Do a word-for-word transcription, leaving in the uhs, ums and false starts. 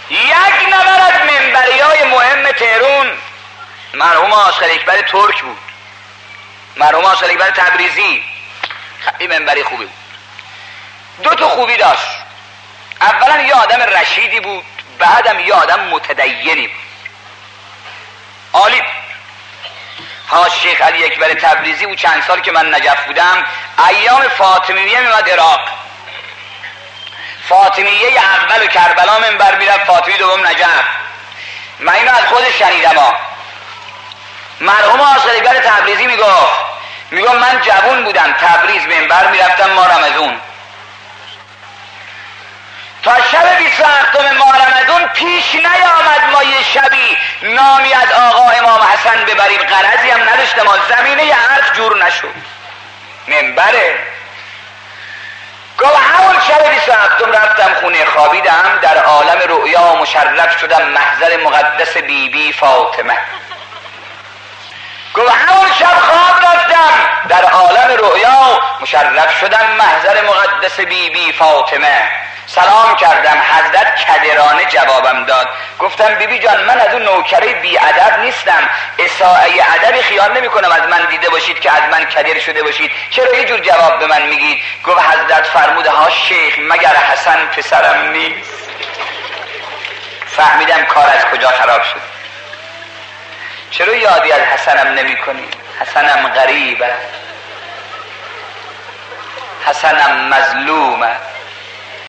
یک نفر از منبریای مهم تهران مرحوم آصغر اکبر ترک بود، مرحوم آصغر اکبر تبریزی، خیلی منبری خوبی بود. دو تا خوبی داشت، اولا یه آدم رشیدی بود، بعدم یه آدم متدینی بود، عالی. حاج شیخ علی اکبر تبریزی بود چند سال که من نجف بودم، ایام فاطمیه میمد عراق، فاطمیه اول و کربلا منبر میرفت، فاطمی دوم نجف. من اینو از خودش شنیدم ها. مرحوم آصغر اکبر تبریزی میگفت میگفت من جوون بودم تبریز منبر میرفتم ماه رمضان، تا شب بیست و هفتم ماه رمضان پیش نیامد ما یه شبی نامی از آقا امام حسن ببریم، غرضی هم نداشتم، زمینه یه حرف جور نشد، منبره. گفت همون شب بیست و هفتم رفتم خونه خوابیدم، در عالم رؤیا مشرف شدم محضر مقدس بی بی فاطمه. گفت همون شب خواب رفتم در عالم رؤیا مشرف شدم محضر مقدس بی بی فاطمه. سلام کردم، حضرت کدرانه جوابم داد. گفتم بی بی جان من از اون نوکره بی ادب نیستم، اساءه ادبی خیال نمی کنم از من دیده باشید که از من کدر شده باشید، چرا یه جور جواب به من میگید؟ گفت حضرت فرموده ها شیخ مگر حسن پسرم نیست؟ فهمیدم کار از کجا خراب شد. چرا یادی از حسنم نمی کنی؟ حسنم غریبه، حسنم مظلومه،